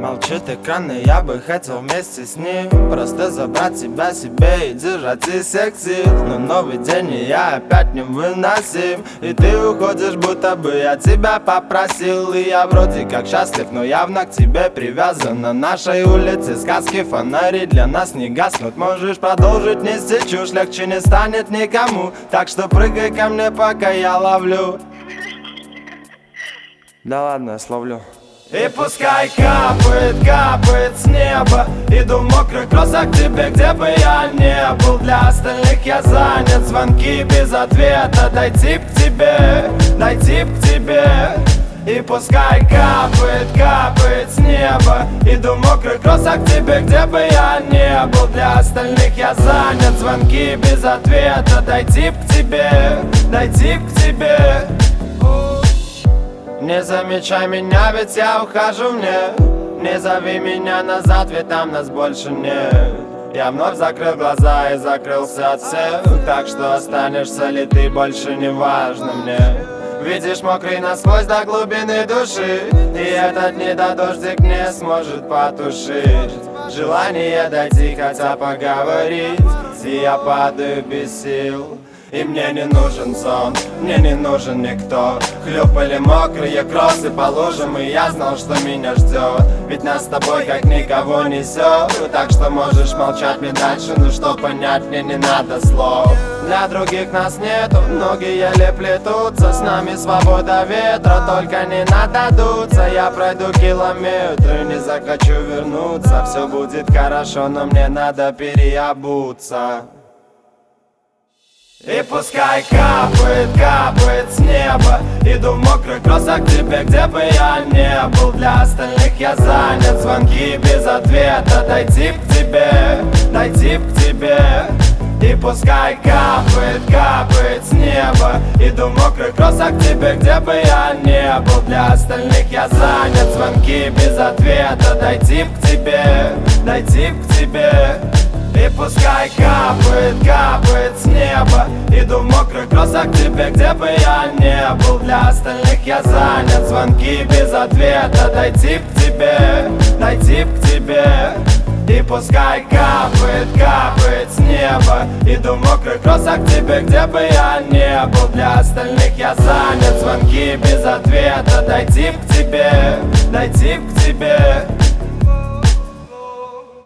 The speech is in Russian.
Молчит экран, и я бы хотел вместе с ним просто забрать тебя себе и держать из всех сил. Но новый день, и я опять невыносим, и ты уходишь, будто бы я тебя попросил. И я вроде как счастлив, но явно к тебе привязан. На нашей улице сказки, фонари для нас не гаснут. Можешь продолжить нести чушь, легче не станет никому. Так что прыгай ко мне, пока я ловлю. Да ладно, я словлю. И пускай капает, капает с неба. Иду в мокрых кроссах к тебе, где бы я не был. Для остальных я занят, звонки без ответа. Дойти к тебе, дойти к тебе. И пускай капает, капает с неба. Иду в мокрых кроссах к тебе, где бы я не был. Для остальных я занят, звонки без ответа. Дойти к тебе, дойти к тебе. Не замечай меня, ведь я ухожу мне. Не зови меня назад, ведь там нас больше нет. Я вновь закрыл глаза и закрылся от всех. Так что останешься ли ты, больше не важно мне. Видишь, мокрый насквозь до глубины души, и этот недодождик не сможет потушить желание дойти, хотя поговорить. И я падаю без сил. И мне не нужен сон, мне не нужен никто. Хлюпали мокрые кроссы по лужам, и я знал, что меня ждет. Ведь нас с тобой как никого несет. Так что можешь молчать мне дальше, но что понять, мне не надо слов. Для других нас нету, ноги еле плетутся. С нами свобода ветра, только не надо дуться. Я пройду километры, не захочу вернуться. Все будет хорошо, но мне надо переобуться. И пускай капает, капает с неба. Иду в мокрых кроссах к тебе, где бы я не был. Для остальных я занят, звонки без ответа. Дойти к тебе, дойти к тебе. И пускай капает, капает с неба. Иду в мокрых кроссах к тебе, где бы я не был. Для остальных я занят, звонки без ответа. Дойти к тебе, дойти к тебе. И пускай капает, капает с неба. Иду в мокрых кроссах к тебе, где бы я не был. Для остальных я занят, звонки без ответа. Дойти к тебе, дойти к тебе. И пускай капает, капает с неба. Иду в мокрых кроссах к тебе, где бы я не был. Для остальных я занят, звонки без ответа. Дойти к тебе, дойти к тебе.